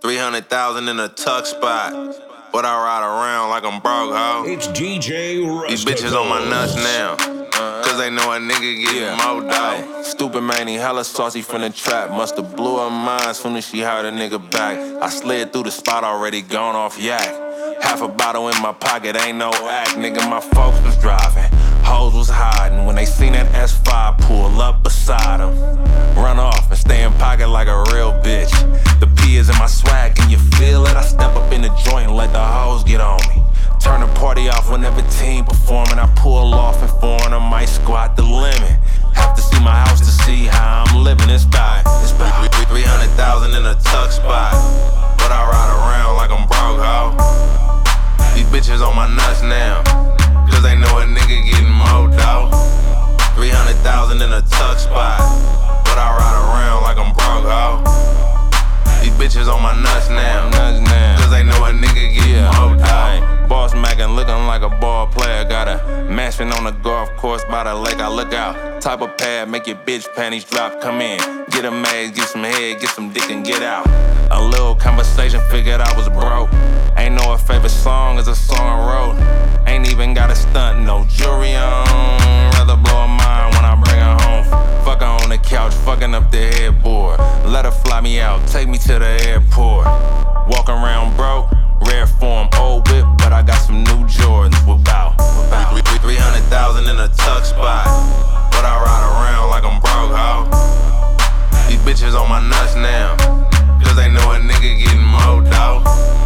300,000 in a tuck spot. But I ride around like I'm broke, ho. It's DJ Rusta. These bitches on my nuts now. Cause they know a nigga getting more dough. Stupid man, he hella saucy from the trap. Musta blew her mind soon as she heard a nigga back. I slid through the spot already gone off yak. Half a bottle in my pocket, ain't no act. Nigga, my folks was driving, hoes was hiding. When they seen that S5 pull up beside them, run off and stay in pocket like a real bitch. The P is in my swag, can you feel it? I step up in the joint and let the hoes get on me. Turn the party off whenever team performing. I pull off and foreign, I might squat the limit. Have to see my house to see how I'm living. It's bad. 300,000 in a tuck spot. But I ride around like I'm broke, ho. These bitches on my nuts now. Cause they know a nigga getting more dough. 300,000 in a tuck spot. But I ride around like I'm broke, ho. These bitches on my nuts now. Cause they know a nigga getting more dough. Boss mackin' looking like a ball player. Got a mansion on the golf course by the lake. I look out. Type of pad, make your bitch panties drop. Come in, get a mag, get some head, get some dick and get out. A little conversation, figured I was broke. Ain't know her favorite song is a song I wrote. Ain't even got a stunt, no jewelry on. Rather blow her mind when I bring her home. Fuck her on the couch, fucking up the headboard. Let her fly me out, take me to the airport. Walk around broke, rare form, old whip, but I got some new Jordans. Whip out. 300,000 in a tuck spot. But I ride around like I'm broke, ho. These bitches on my nuts now. Cause they know a nigga getting more dough.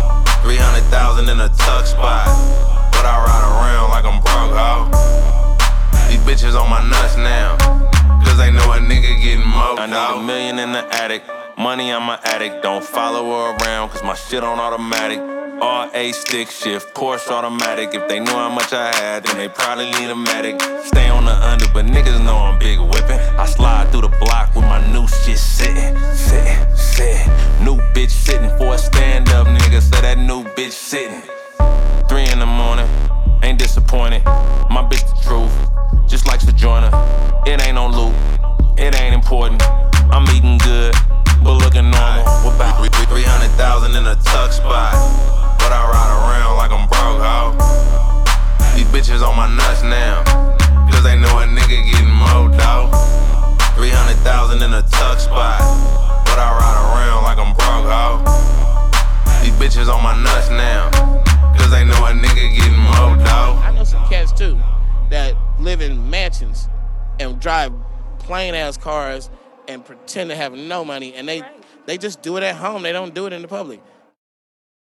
300,000 in a tuck spot. But I ride around like I'm broke, ho. These bitches on my nuts now. Cause they know a nigga getting more dough. I need $1 million in the attic. Money, I'm an addict. Don't follow her around, cause my shit on automatic. RA stick shift, Porsche automatic. If they knew how much I had, then they probably need a medic. Stay on the under, but niggas know I'm big whippin'. I slide through the block with my new shit sittin'. New bitch sittin' for a stand-up nigga, so that new bitch sittin'. 3 in the morning, ain't disappointed. My bitch the truth, just like Sojourner. It ain't no loot, it ain't important. I'm eating good, but looking normal. What about 300,000 in a tuck spot. But I ride around like I'm broke, ho. These bitches on my nuts now. Cause they know a nigga getting more dough. 300,000 in a tuck spot. But I ride around like I'm broke, ho. These bitches on my nuts now. Cause they know a nigga getting more dough. I know some cats too that live in mansions and drive plain ass cars and pretend to have no money, and they just do it at home. They don't do it in the public.